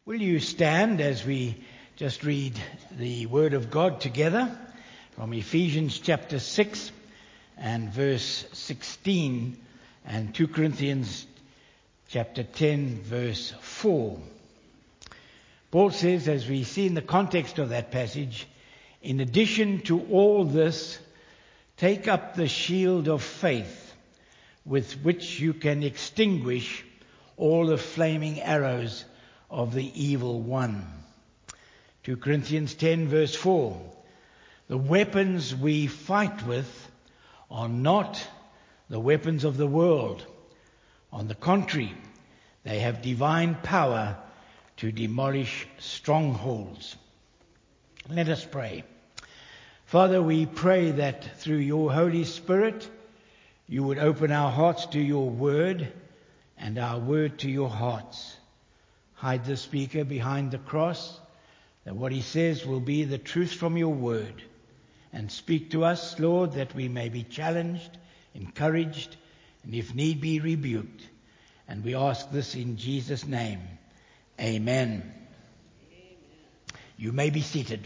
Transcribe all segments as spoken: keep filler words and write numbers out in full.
Will you stand as we just read the Word of God together from Ephesians chapter six and verse sixteen and Second Corinthians chapter ten verse four. Paul says, as we see in the context of that passage, in addition to all this, take up the shield of faith with which you can extinguish all the flaming arrows of the evil one. Second Corinthians ten verse four. The weapons we fight with are not the weapons of the world. On the contrary, they have divine power to demolish strongholds. Let us pray. Father, we pray that through your Holy Spirit, you would open our hearts to your word and our word to your hearts. Hide the speaker behind the cross, that what he says will be the truth from your word. And speak to us, Lord, that we may be challenged, encouraged, and if need be, rebuked. And we ask this in Jesus' name. Amen. Amen. You may be seated.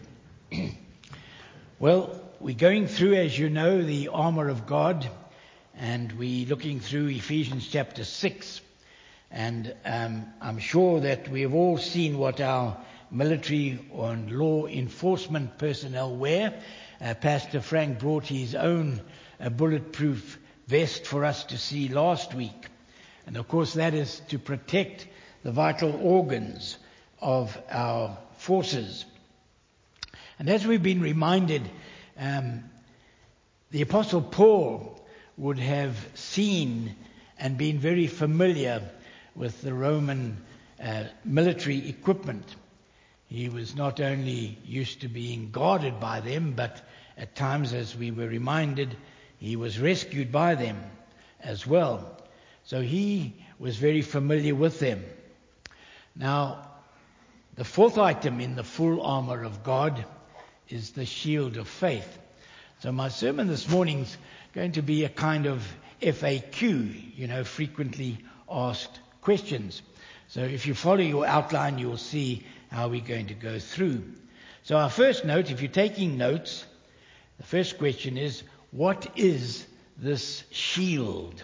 Well, we're going through, as you know, the armor of God, and we're looking through Ephesians chapter six. And um, I'm sure that we have all seen what our military and law enforcement personnel wear. Uh, Pastor Frank brought his own uh, bulletproof vest for us to see last week. And of course that is to protect the vital organs of our forces. And as we've been reminded, um, the Apostle Paul would have seen and been very familiar with the Roman uh, military equipment. He was not only used to being guarded by them, but at times, as we were reminded, he was rescued by them as well. So he was very familiar with them. Now, the fourth item in the full armor of God is the shield of faith. So my sermon this morning is going to be a kind of F A Q, you know, frequently asked questions. So if you follow your outline, you'll see how we're going to go through. So our first note, if you're taking notes, the first question is, what is this shield?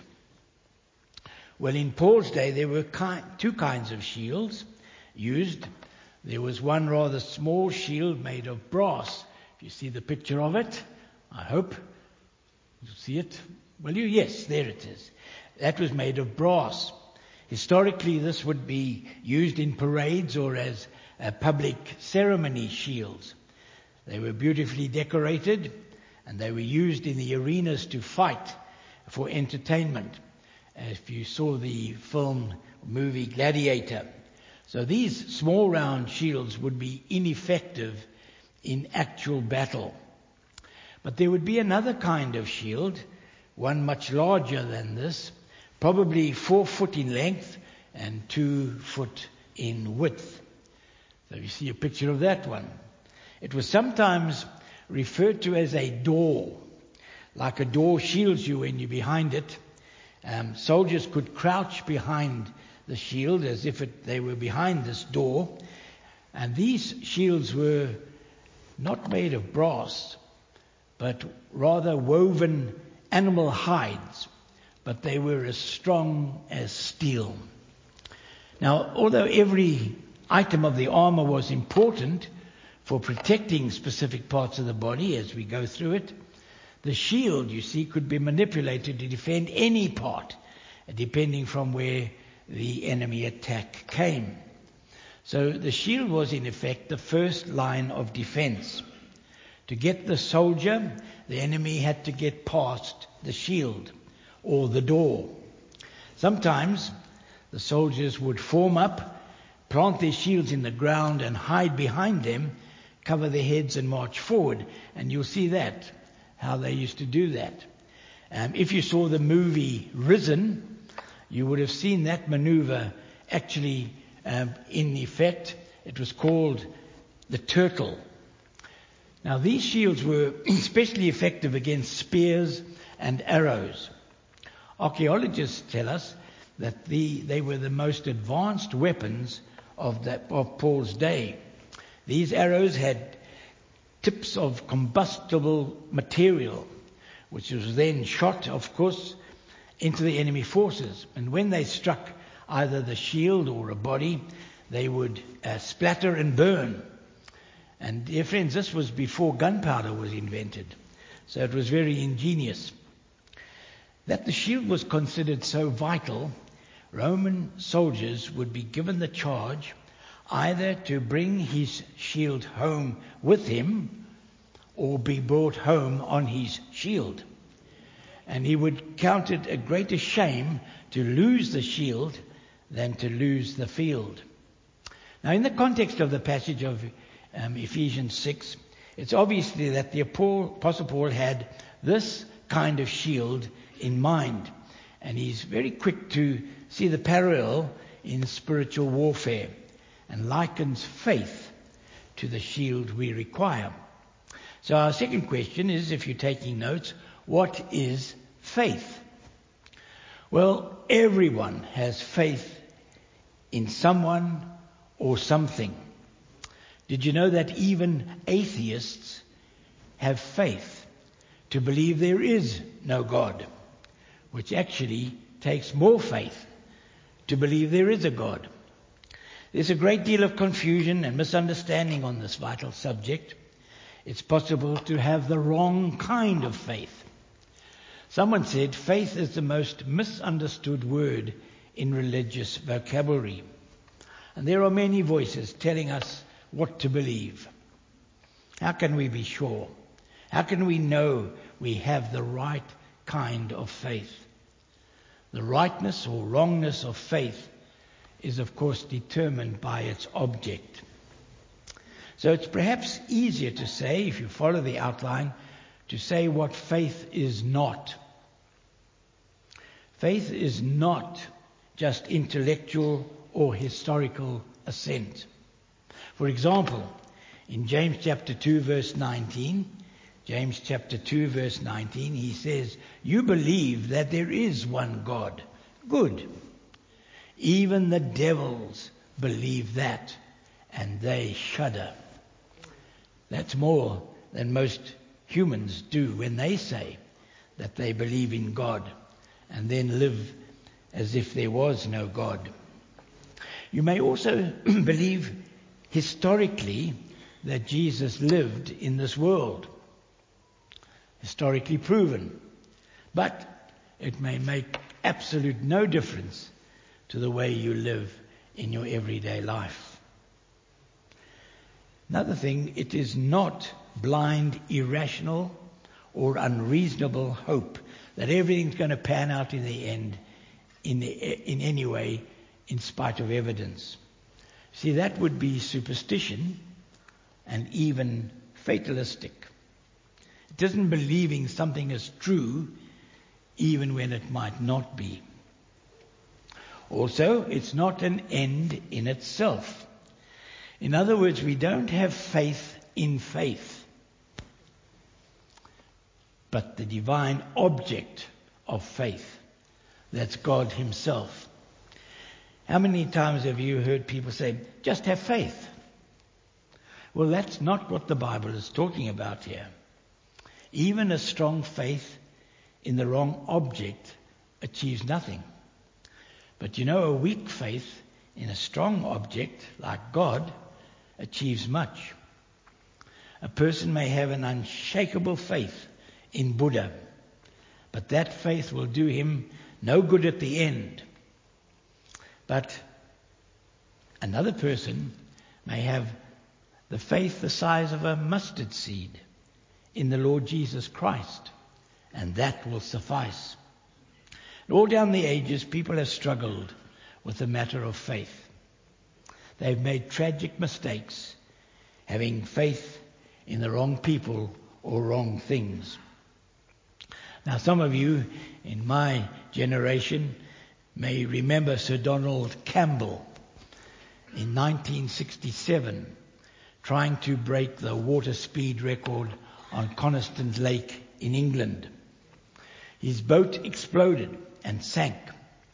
Well, in Paul's day, there were ki- two kinds of shields used. There was one rather small shield made of brass. If you see the picture of it, I hope you see it. Will you? Yes, there it is. That was made of brass. Historically, this would be used in parades or as uh, public ceremony shields. They were beautifully decorated, and they were used in the arenas to fight for entertainment. If you saw the film movie Gladiator. So these small round shields would be ineffective in actual battle. But there would be another kind of shield, one much larger than this, probably four foot in length and two foot in width. So you see a picture of that one. It was sometimes referred to as a door. Like a door shields you when you're behind it. Um, soldiers could crouch behind the shield as if it, they were behind this door. And these shields were not made of brass, but rather woven animal hides. But they were as strong as steel. Now, although every item of the armor was important for protecting specific parts of the body as we go through it, the shield, you see, could be manipulated to defend any part, depending from where the enemy attack came. So the shield was, in effect, the first line of defense. To get the soldier, the enemy had to get past the shield or the door. Sometimes the soldiers would form up, plant their shields in the ground and hide behind them, cover their heads and march forward. And you'll see that, how they used to do that. Um, if you saw the movie Risen, you would have seen that maneuver actually um, in effect. It was called the turtle. Now these shields were especially effective against spears and arrows. Archaeologists tell us that the, they were the most advanced weapons of, the, of Paul's day. These arrows had tips of combustible material, which was then shot, of course, into the enemy forces. And when they struck either the shield or a body, they would uh, splatter and burn. And dear friends, this was before gunpowder was invented. So it was very ingenious. That the shield was considered so vital, Roman soldiers would be given the charge either to bring his shield home with him or be brought home on his shield. And he would count it a greater shame to lose the shield than to lose the field. Now, in the context of the passage of um, Ephesians six, it's obviously that the Apostle Paul had this kind of shield in mind. And he's very quick to see the parallel in spiritual warfare and likens faith to the shield we require. So our second question is, if you're taking notes, what is faith? Well, everyone has faith in someone or something. Did you know that even atheists have faith to believe there is no God, which actually takes more faith to believe there is a God? There's a great deal of confusion and misunderstanding on this vital subject. It's possible to have the wrong kind of faith. Someone said faith is the most misunderstood word in religious vocabulary. And there are many voices telling us what to believe. How can we be sure? How can we know we have the right kind of faith? The rightness or wrongness of faith is, of course, determined by its object. So it's perhaps easier to say, if you follow the outline, to say what faith is not. Faith is not just intellectual or historical assent. For example, in James chapter two, verse nineteen, James chapter two, verse nineteen, he says, "You believe that there is one God." Good. Even the devils believe that, and they shudder. That's more than most humans do when they say that they believe in God and then live as if there was no God. You may also believe historically that Jesus lived in this world. Historically proven. But it may make absolute no difference to the way you live in your everyday life. Another thing, it is not blind, irrational, or unreasonable hope that everything's going to pan out in the end in, in any way in spite of evidence. See, that would be superstition and even fatalistic. It isn't believing something is true even when it might not be. Also, it's not an end in itself. In other words, we don't have faith in faith, but the divine object of faith. That's God Himself. How many times have you heard people say, just have faith? Well, that's not what the Bible is talking about here. Even a strong faith in the wrong object achieves nothing. But you know, a weak faith in a strong object, like God, achieves much. A person may have an unshakable faith in Buddha, but that faith will do him no good at the end. But another person may have the faith the size of a mustard seed in the Lord Jesus Christ, and that will suffice. All down the ages, people have struggled with the matter of faith. They've made tragic mistakes, having faith in the wrong people or wrong things. Now, some of you in my generation may remember Sir Donald Campbell in nineteen sixty-seven trying to break the water speed record on Coniston Lake in England. His boat exploded and sank.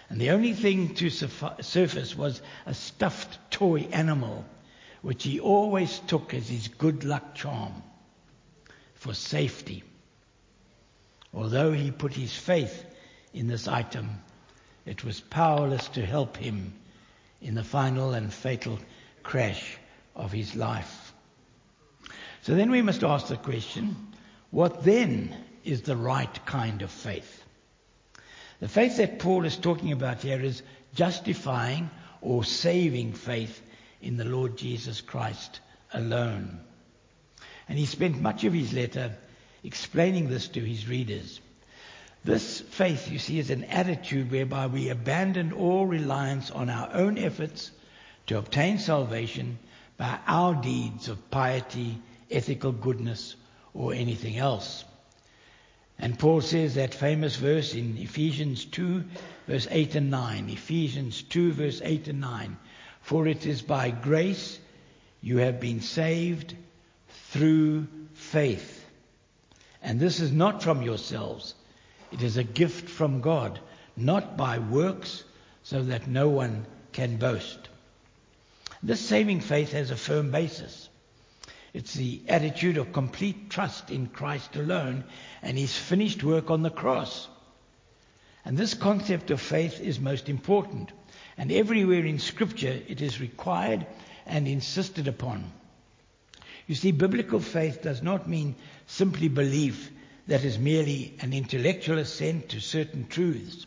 And the only thing to surface was a stuffed toy animal, which he always took as his good luck charm for safety. Although he put his faith in this item, it was powerless to help him in the final and fatal crash of his life. So then we must ask the question, what then is the right kind of faith? The faith that Paul is talking about here is justifying or saving faith in the Lord Jesus Christ alone. And he spent much of his letter explaining this to his readers. This faith, you see, is an attitude whereby we abandon all reliance on our own efforts to obtain salvation by our deeds of piety, ethical goodness, or anything else. And Paul says that famous verse in Ephesians two, verse eight and nine. Ephesians two, verse eight and nine. For it is by grace you have been saved through faith. And this is not from yourselves. It is a gift from God, not by works, so that no one can boast. This saving faith has a firm basis. It's the attitude of complete trust in Christ alone and his finished work on the cross. And this concept of faith is most important. And everywhere in Scripture it is required and insisted upon. You see, biblical faith does not mean simply belief that is merely an intellectual assent to certain truths.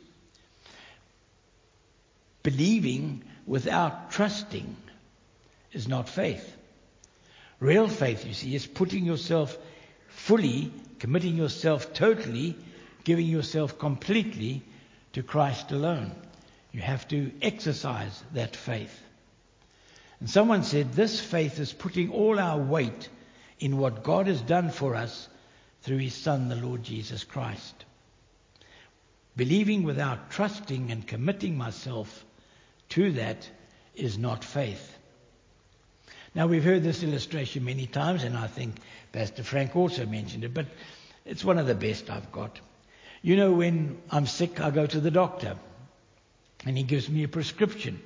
Believing without trusting is not faith. Real faith, you see, is putting yourself fully, committing yourself totally, giving yourself completely to Christ alone. You have to exercise that faith. And someone said this faith is putting all our weight in what God has done for us through his Son, the Lord Jesus Christ. Believing without trusting and committing myself to that is not faith. Now, we've heard this illustration many times, and I think Pastor Frank also mentioned it, but it's one of the best I've got. You know, when I'm sick, I go to the doctor, and he gives me a prescription.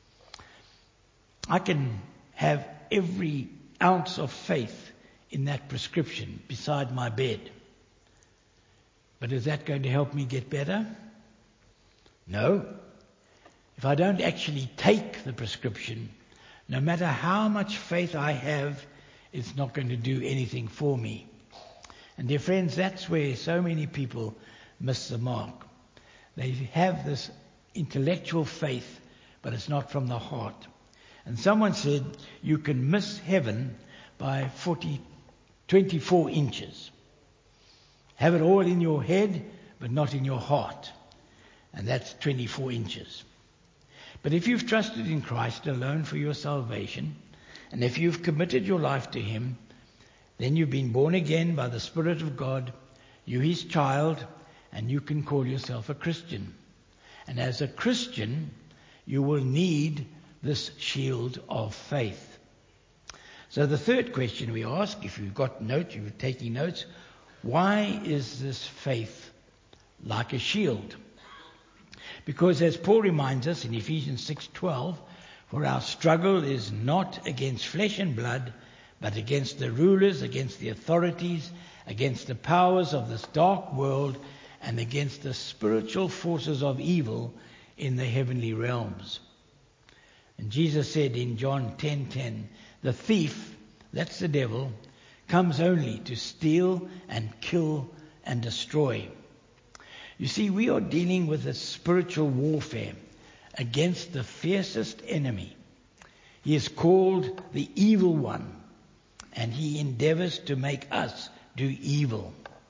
I can have every ounce of faith in that prescription beside my bed. But is that going to help me get better? No. If I don't actually take the prescription, no matter how much faith I have, it's not going to do anything for me. And dear friends, that's where so many people miss the mark. They have this intellectual faith, but it's not from the heart. And someone said, you can miss heaven by forty, twenty-four inches. Have it all in your head, but not in your heart. And that's twenty-four inches. But if you've trusted in Christ alone for your salvation, and if you've committed your life to him, then you've been born again by the Spirit of God, you're his child, and you can call yourself a Christian. And as a Christian, you will need this shield of faith. So the third question we ask, if you've got notes, you're taking notes, why is this faith like a shield? Because as Paul reminds us in Ephesians six twelve, for our struggle is not against flesh and blood, but against the rulers, against the authorities, against the powers of this dark world, and against the spiritual forces of evil in the heavenly realms. And Jesus said in John ten ten, the thief, that's the devil, comes only to steal and kill and destroy. You see, we are dealing with a spiritual warfare against the fiercest enemy. He is called the evil one, and he endeavors to make us do evil.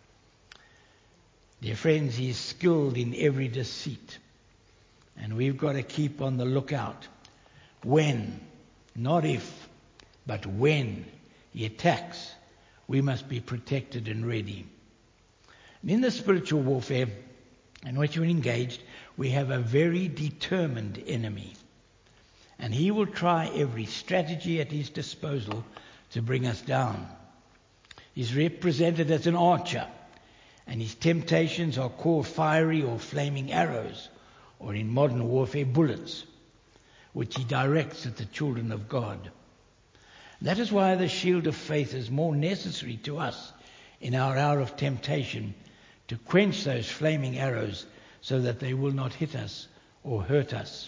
Dear friends, he is skilled in every deceit, and we've got to keep on the lookout. When, not if, but when he attacks, we must be protected and ready. And in the spiritual warfare in which we're engaged, we have a very determined enemy. And he will try every strategy at his disposal to bring us down. He's represented as an archer, and his temptations are called fiery or flaming arrows, or in modern warfare, bullets, which he directs at the children of God. That is why the shield of faith is more necessary to us in our hour of temptation, to quench those flaming arrows so that they will not hit us or hurt us.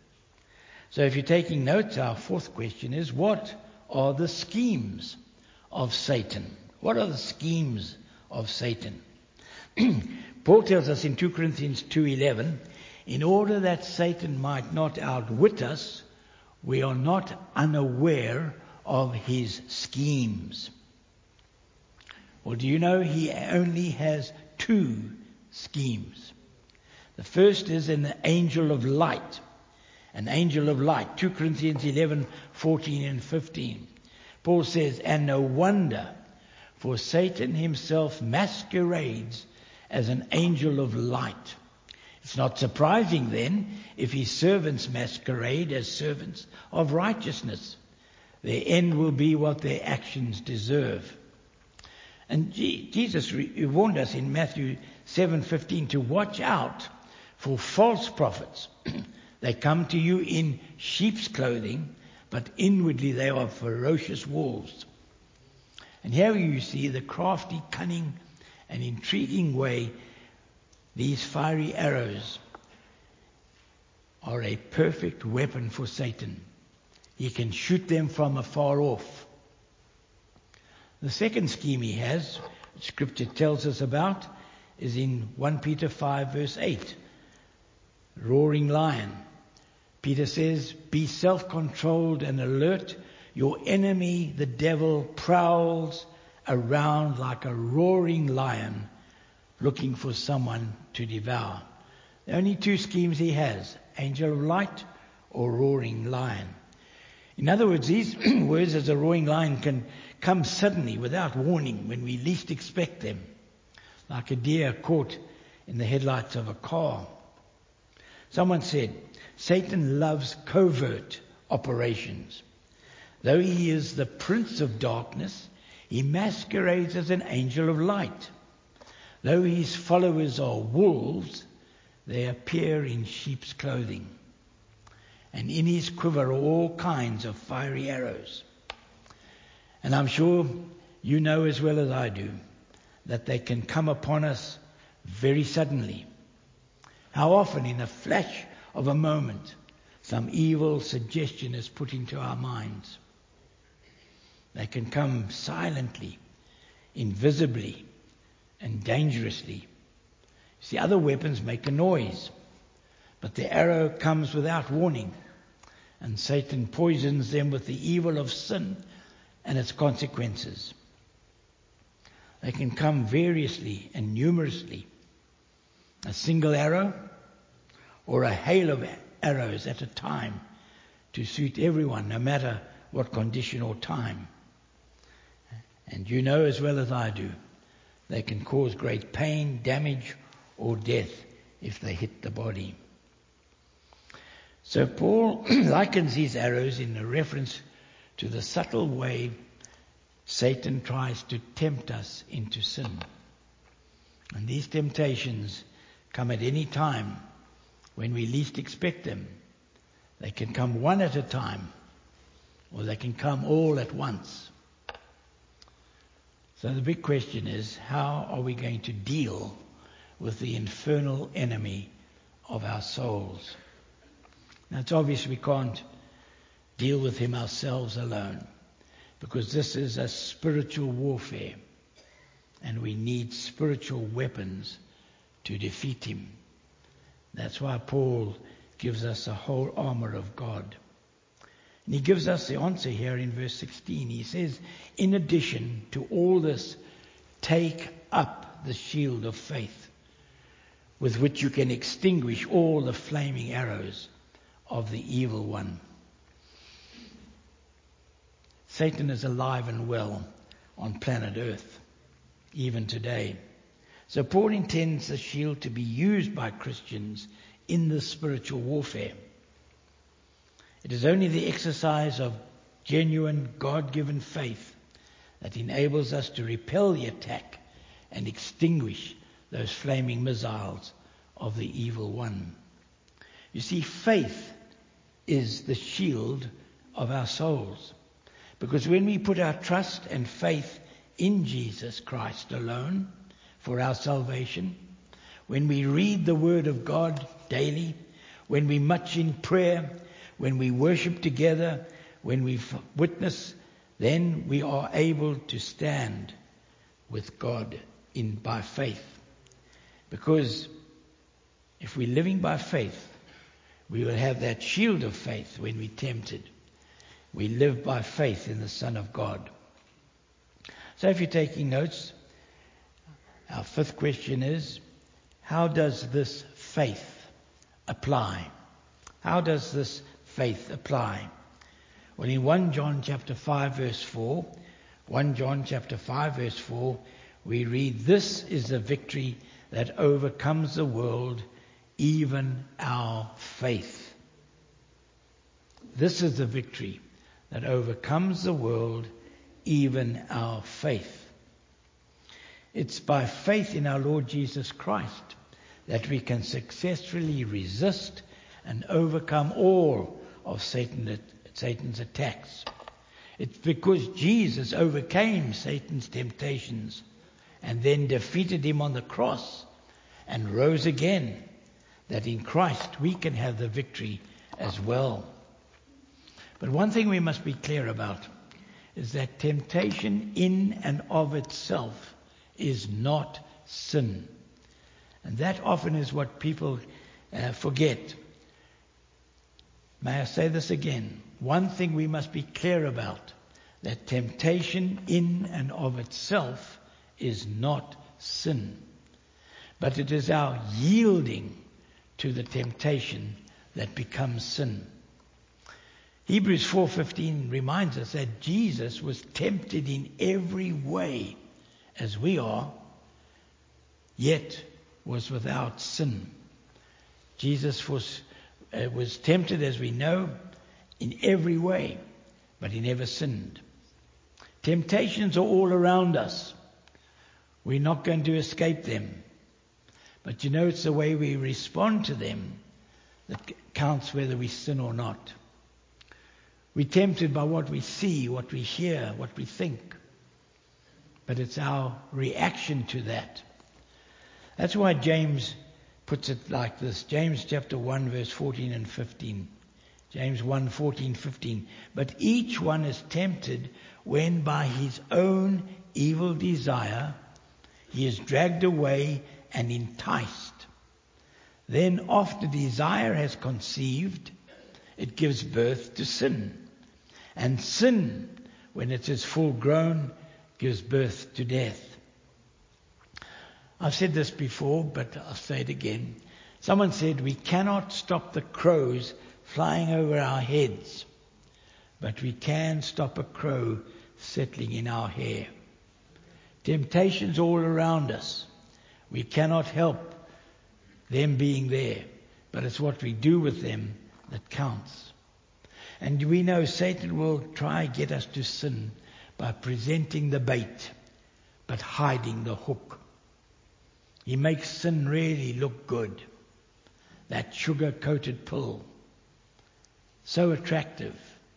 So if you're taking notes, our fourth question is, what are the schemes of Satan? What are the schemes of Satan? Paul tells us in two Corinthians two eleven, in order that Satan might not outwit us, we are not unaware of his schemes. Well, do you know he only has two schemes? The first is an angel of light. An angel of light. two Corinthians eleven, fourteen and fifteen. Paul says, and no wonder, for Satan himself masquerades as an angel of light. It's not surprising then if his servants masquerade as servants of righteousness. Their end will be what their actions deserve. And Jesus warned us in Matthew seven fifteen to watch out for false prophets. They come to you in sheep's clothing, but inwardly they are ferocious wolves. And here you see the crafty, cunning, and intriguing way these fiery arrows are a perfect weapon for Satan. He can shoot them from afar off. The second scheme he has, which Scripture tells us about, is in First Peter five verse eight. Roaring lion. Peter says, be self-controlled and alert. Your enemy, the devil, prowls around like a roaring lion, looking for someone to devour. The only two schemes he has, angel of light or roaring lion. In other words, these words as a roaring lion can come suddenly without warning when we least expect them, like a deer caught in the headlights of a car. Someone said, Satan loves covert operations. Though he is the prince of darkness, he masquerades as an angel of light. Though his followers are wolves, they appear in sheep's clothing. And in his quiver are all kinds of fiery arrows. And I'm sure you know as well as I do that they can come upon us very suddenly. How often in a flash of a moment some evil suggestion is put into our minds. They can come silently, invisibly, and dangerously. See, other weapons make a noise, but the arrow comes without warning, and Satan poisons them with the evil of sin and its consequences. They can come variously and numerously. A single arrow or a hail of arrows at a time to suit everyone, no matter what condition or time. And you know as well as I do, they can cause great pain, damage, or death if they hit the body. So Paul likens these arrows in a reference to the subtle way Satan tries to tempt us into sin. And these temptations come at any time when we least expect them. They can come one at a time, or they can come all at once. So the big question is, how are we going to deal with the infernal enemy of our souls? Now it's obvious we can't deal with him ourselves alone, because this is a spiritual warfare, and we need spiritual weapons to defeat him. That's why Paul gives us a whole armor of God. And he gives us the answer here in verse sixteen. He says, in addition to all this, take up the shield of faith, with which you can extinguish all the flaming arrows of the evil one. Satan is alive and well on planet Earth, even today. So Paul intends the shield to be used by Christians in this spiritual warfare. It is only the exercise of genuine God-given faith that enables us to repel the attack and extinguish those flaming missiles of the evil one. You see, faith is the shield of our souls. Because when we put our trust and faith in Jesus Christ alone for our salvation, when we read the Word of God daily, when we much in prayer, when we worship together, when we witness, then we are able to stand with God in by faith. Because if we're living by faith, we will have that shield of faith when we're tempted. We live by faith in the Son of God. So if you're taking notes, our fifth question is, how does this faith apply? How does this faith apply? Well, in First John chapter five verse four, First John chapter five verse four, we read, "This is the victory that overcomes the world, even our faith." This is the victory that overcomes the world, even our faith. It's by faith in our Lord Jesus Christ that we can successfully resist and overcome all of Satan, Satan's attacks. It's because Jesus overcame Satan's temptations and then defeated him on the cross and rose again, that in Christ we can have the victory as well. But one thing we must be clear about is that temptation in and of itself is not sin. And that often is what people uh, forget. May I say this again? One thing we must be clear about, that temptation in and of itself is not sin. But it is our yielding to the temptation that becomes sin. Hebrews four fifteen reminds us that Jesus was tempted in every way as we are, yet was without sin. Jesus was, uh, was tempted, as we know, in every way, but he never sinned. Temptations are all around us. We're not going to escape them. But you know, it's the way we respond to them that counts whether we sin or not. We're tempted by what we see, what we hear, what we think. But it's our reaction to that. That's why James puts it like this. James chapter one verse fourteen and fifteen. James one, fourteen, fifteen. But each one is tempted when by his own evil desire he is dragged away and enticed. Then after desire has conceived, it gives birth to sin. And sin, when it is full grown, gives birth to death. I've said this before, but I'll say it again. Someone said we cannot stop the crows flying over our heads, but we can stop a crow settling in our hair. Temptations all around us. We cannot help them being there, but it's what we do with them that counts. And we know Satan will try to get us to sin by presenting the bait, but hiding the hook. He makes sin really look good. That sugar-coated pill. So attractive.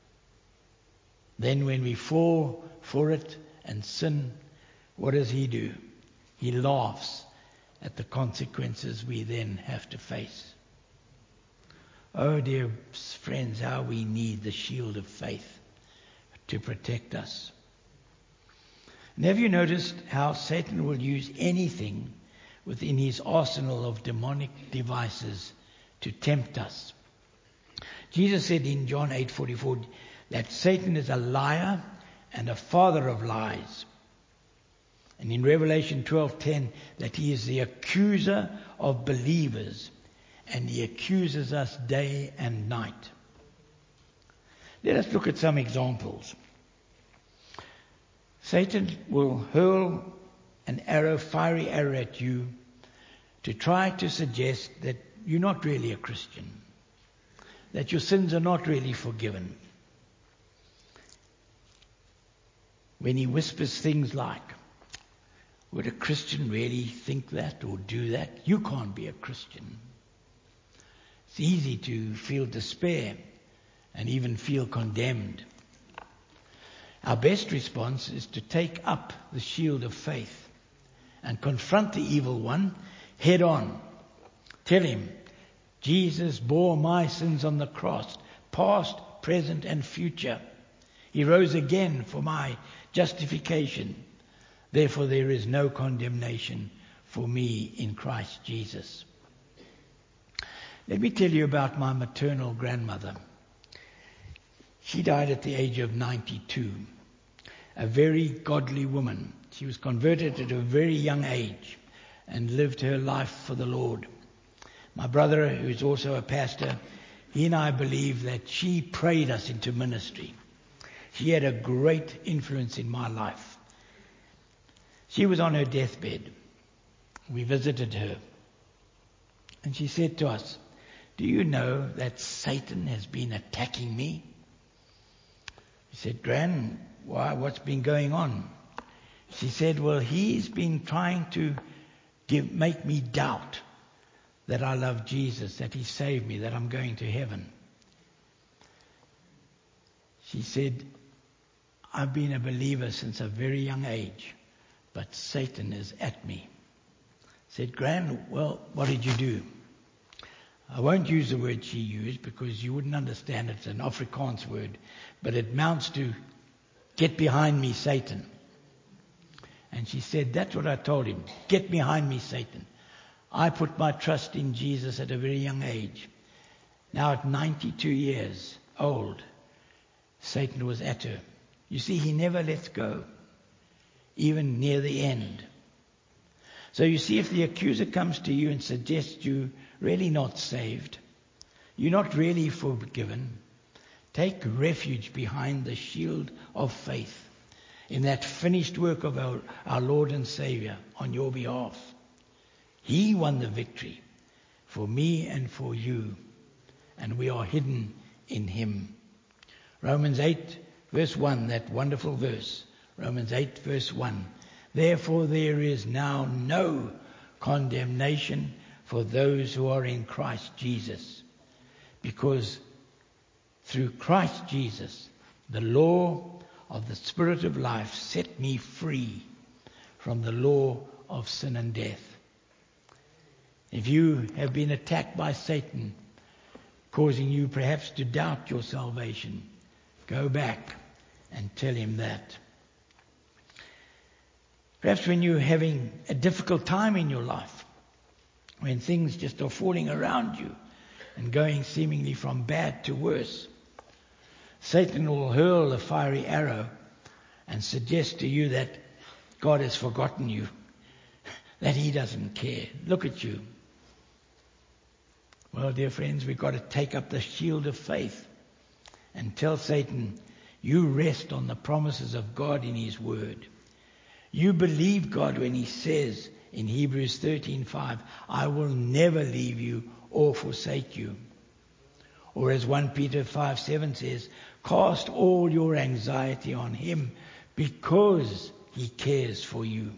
Then when we fall for it and sin, what does he do? He laughs at the consequences we then have to face. Oh, dear friends, how we need the shield of faith to protect us. And have you noticed how Satan will use anything within his arsenal of demonic devices to tempt us? Jesus said in John eight forty-four that Satan is a liar and a father of lies. And in Revelation twelve ten that he is the accuser of believers, and he accuses us day and night. Let us look at some examples. Satan will hurl an arrow, fiery arrow at you to try to suggest that you're not really a Christian, that your sins are not really forgiven. When he whispers things like, would a Christian really think that or do that? You can't be a Christian. It's easy to feel despair and even feel condemned. Our best response is to take up the shield of faith and confront the evil one head on. Tell him, Jesus bore my sins on the cross, past, present, and future. He rose again for my justification. Therefore there is no condemnation for me in Christ Jesus. Let me tell you about my maternal grandmother. She died at the age of ninety-two. A very godly woman. She was converted at a very young age and lived her life for the Lord. My brother, who is also a pastor, he and I believe that she prayed us into ministry. She had a great influence in my life. She was on her deathbed. We visited her. And she said to us, "Do you know that Satan has been attacking me?" We said, "Gran, why? What's been going on?" She said, "Well, he's been trying to give, make me doubt that I love Jesus, that he saved me, that I'm going to heaven." She said, "I've been a believer since a very young age, but Satan is at me." I said, "Gran, well, what did you do?" I won't use the word she used because you wouldn't understand it. It's an Afrikaans word, but it amounts to, "Get behind me, Satan." And she said, "That's what I told him. Get behind me, Satan." I put my trust in Jesus at a very young age. Now at ninety-two years old, Satan was at her. You see, he never lets go, even near the end. So you see, if the accuser comes to you and suggests you're really not saved, you're not really forgiven, take refuge behind the shield of faith in that finished work of our, our Lord and Savior on your behalf. He won the victory for me and for you, and we are hidden in him. Romans eight verse one, that wonderful verse. Romans eight verse one. Therefore there is now no condemnation for those who are in Christ Jesus, because through Christ Jesus, the law of the Spirit of life set me free from the law of sin and death. If you have been attacked by Satan, causing you perhaps to doubt your salvation, go back and tell him that. Perhaps when you're having a difficult time in your life, when things just are falling around you and going seemingly from bad to worse, Satan will hurl a fiery arrow and suggest to you that God has forgotten you, that he doesn't care. Look at you. Well, dear friends, we've got to take up the shield of faith and tell Satan, you rest on the promises of God in his word. You believe God when he says in Hebrews thirteen five, I will never leave you or forsake you. Or as First Peter five seven says, cast all your anxiety on him because he cares for you.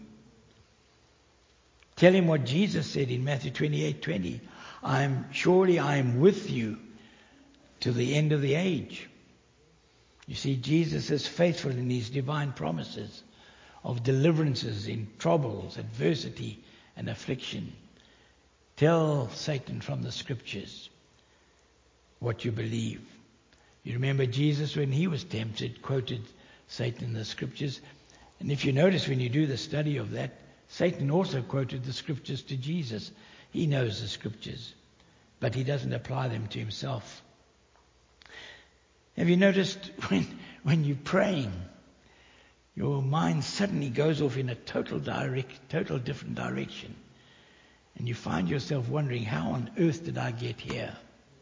Tell him what Jesus said in Matthew twenty-eight twenty. I am surely I am with you to the end of the age. You see, Jesus is faithful in his divine promises of deliverances in troubles, adversity, and affliction. Tell Satan from the scriptures what you believe. You remember Jesus, when he was tempted, quoted Satan in the scriptures. And if you notice when you do the study of that, Satan also quoted the scriptures to Jesus. He knows the scriptures, but he doesn't apply them to himself. Have you noticed when, when you're praying, your mind suddenly goes off in a total direct, total different direction, and you find yourself wondering, how on earth did I get here?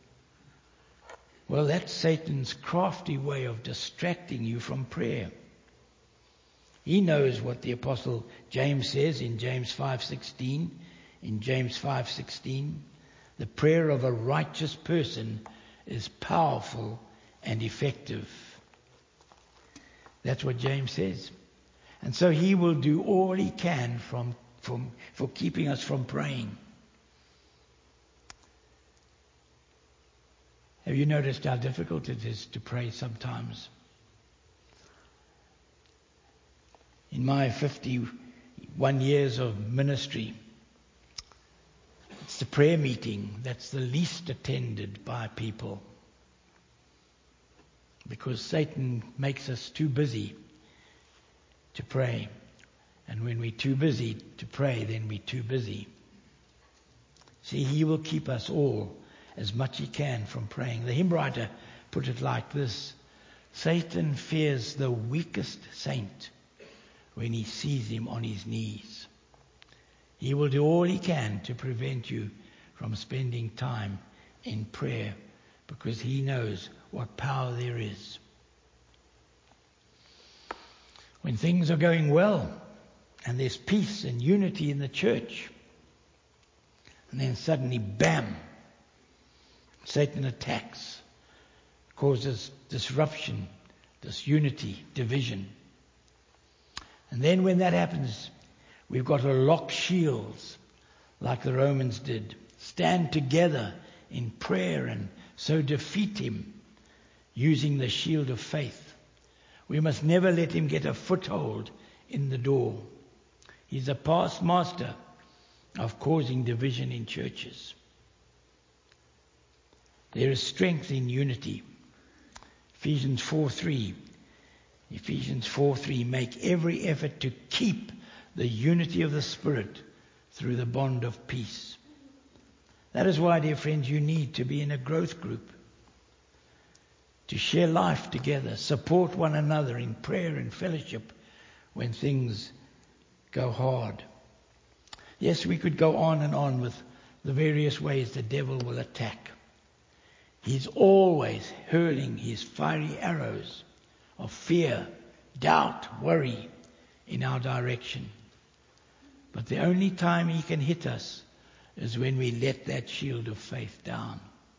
Well, that's Satan's crafty way of distracting you from prayer. He knows what the Apostle James says in James five sixteen. In James five sixteen, the prayer of a righteous person is powerful and effective. That's what James says. And so he will do all he can from, from, for keeping us from praying. Have you noticed how difficult it is to pray sometimes? In my fifty-one years of ministry, it's the prayer meeting that's the least attended by people, because Satan makes us too busy to pray. And when we're too busy to pray, then we're too busy. See, he will keep us all as much he can from praying. The hymn writer put it like this: Satan fears the weakest saint when he sees him on his knees. He will do all he can to prevent you from spending time in prayer, because he knows what power there is. When things are going well and there's peace and unity in the church, and then suddenly, bam, Satan attacks, causes disruption, disunity, division. And then when that happens, we've got to lock shields like the Romans did, stand together in prayer and so defeat him using the shield of faith. We must never let him get a foothold in the door. He's a past master of causing division in churches. There is strength in unity. Ephesians four three. Ephesians four three. Make every effort to keep the unity of the Spirit through the bond of peace. That is why, dear friends, you need to be in a growth group, to share life together, support one another in prayer and fellowship when things go hard. Yes, we could go on and on with the various ways the devil will attack. He's always hurling his fiery arrows of fear, doubt, worry in our direction. But the only time he can hit us is when we let that shield of faith down.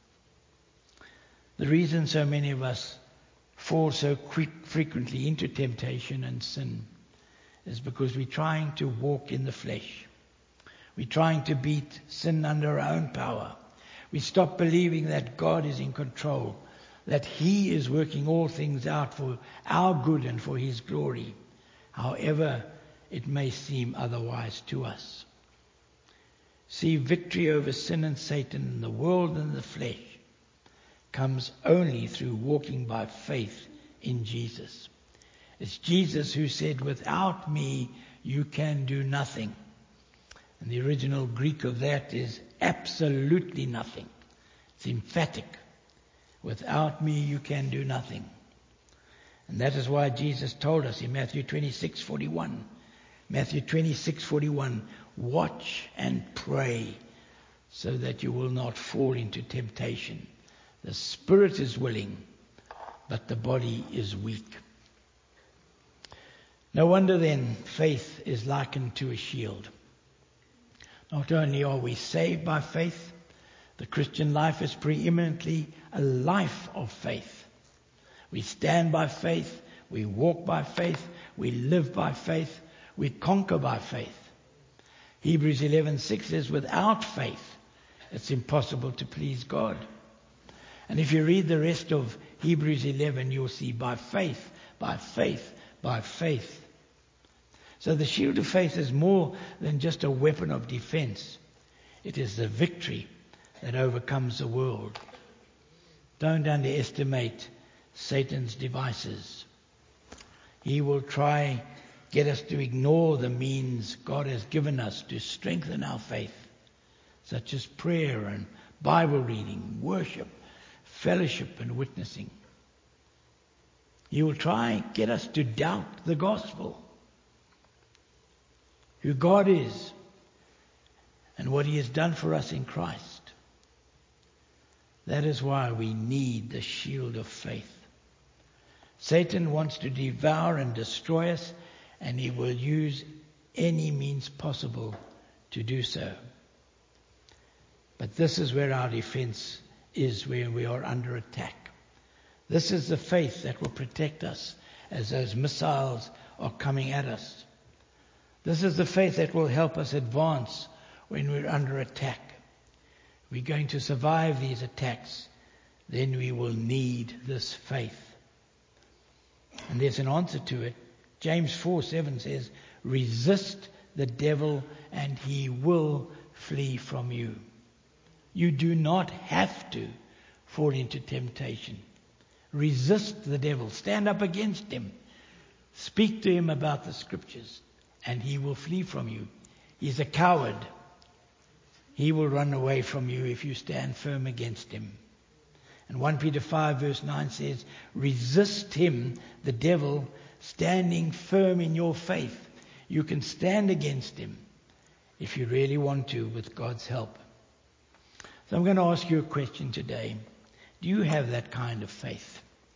The reason so many of us fall so quick, frequently into temptation and sin is because we're trying to walk in the flesh. We're trying to beat sin under our own power. We stop believing that God is in control, that he is working all things out for our good and for his glory, however it may seem otherwise to us. See, victory over sin and Satan and the world and the flesh comes only through walking by faith in Jesus. It's Jesus who said, without me you can do nothing. And the original Greek of that is absolutely nothing. It's emphatic. Without me you can do nothing. And that is why Jesus told us in Matthew twenty-six forty-one, Matthew twenty-six forty-one, watch and pray so that you will not fall into temptation. The spirit is willing, but the body is weak. No wonder then faith is likened to a shield. Not only are we saved by faith, the Christian life is preeminently a life of faith. We stand by faith, we walk by faith, we live by faith, we conquer by faith. Hebrews eleven six says, without faith, it's impossible to please God. And if you read the rest of Hebrews eleven, you'll see by faith, by faith, by faith. So the shield of faith is more than just a weapon of defense. It is the victory that overcomes the world. Don't underestimate Satan's devices. He will try get us to ignore the means God has given us to strengthen our faith, such as prayer and Bible reading, worship, fellowship and witnessing. He will try get us to doubt the gospel, who God is and what he has done for us in Christ. That is why we need the shield of faith. Satan wants to devour and destroy us, and he will use any means possible to do so. But this is where our defense is, when we are under attack. This is the faith that will protect us as those missiles are coming at us. This is the faith that will help us advance when we're under attack. We're going to survive these attacks. then we will need this faith. And there's an answer to it. James four seven says, resist the devil and he will flee from you. You do not have to fall into temptation. Resist the devil. Stand up against him. Speak to him about the scriptures and he will flee from you. He's a coward. He will run away from you if you stand firm against him. And First Peter five verse nine says, resist him, the devil, standing firm in your faith. You can stand against him if you really want to with God's help. So I'm going to ask you a question today. Do you have that kind of faith?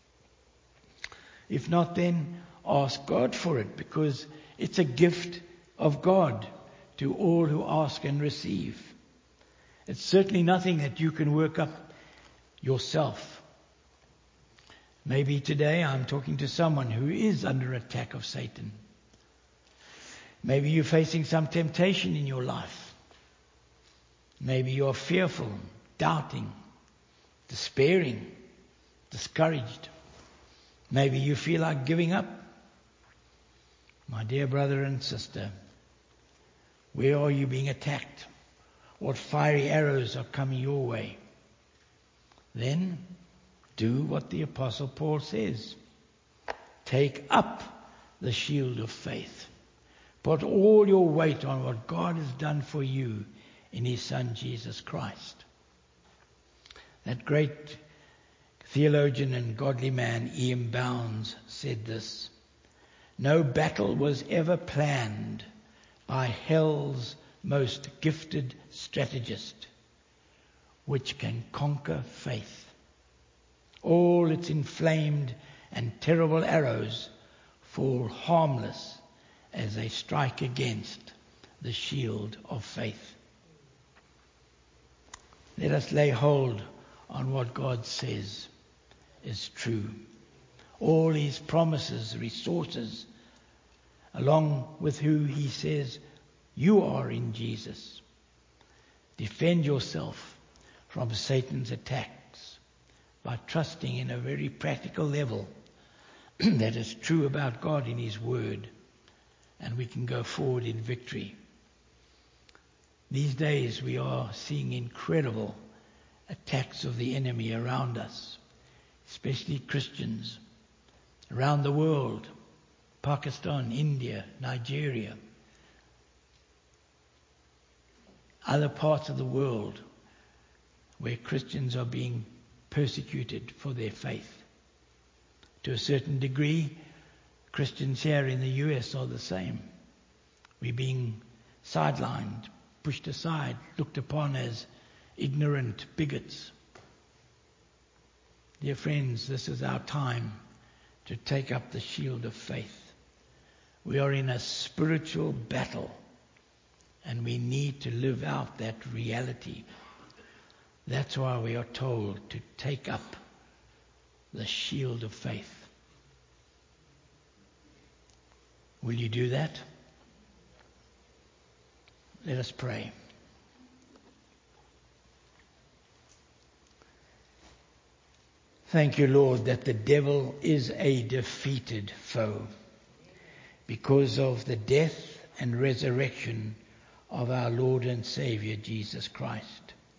If not, then ask God for it, because it's a gift of God to all who ask and receive. It's certainly nothing that you can work up yourself. Maybe today I'm talking to someone who is under attack of Satan. Maybe you're facing some temptation in your life. Maybe you're fearful, doubting, despairing, discouraged. Maybe you feel like giving up. My dear brother and sister, where are you being attacked? What fiery arrows are coming your way? Then do what the Apostle Paul says. Take up the shield of faith. Put all your weight on what God has done for you in his Son Jesus Christ. That great theologian and godly man, E M Bounds, said this: no battle was ever planned by hell's most gifted strategist which can conquer faith. All its inflamed and terrible arrows fall harmless as they strike against the shield of faith. Let us lay hold on what God says is true. All his promises, resources, along with who he says you are in Jesus. Defend yourself from Satan's attacks by trusting in a very practical level that is true about God in his word, and we can go forward in victory. These days we are seeing incredible attacks of the enemy around us, especially Christians around the world, Pakistan, India, Nigeria, other parts of the world where Christians are being persecuted for their faith. To a certain degree, Christians here in the U S are the same. We're being sidelined, pushed aside, looked upon as ignorant bigots. Dear friends, this is our time to take up the shield of faith. We are in a spiritual battle, and we need to live out that reality. That's why we are told to take up the shield of faith. Will you do that? Let us pray. Thank you, Lord, that the devil is a defeated foe because of the death and resurrection of our Lord and Savior Jesus Christ.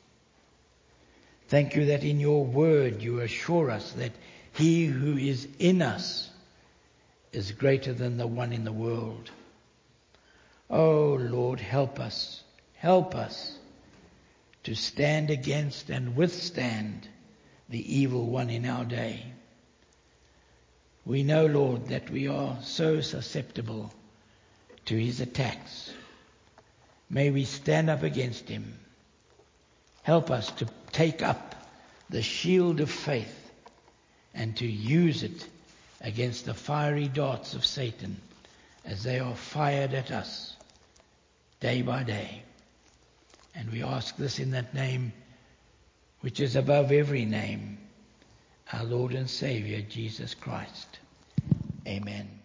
Thank you that in your word you assure us that he who is in us is greater than the one in the world. Oh Lord, help us, help us to stand against and withstand the evil one in our day. We know, Lord, that we are so susceptible to his attacks. May we stand up against him. Help us to take up the shield of faith and to use it against the fiery darts of Satan as they are fired at us day by day. And we ask this in that name which is above every name, our Lord and Savior, Jesus Christ. Amen.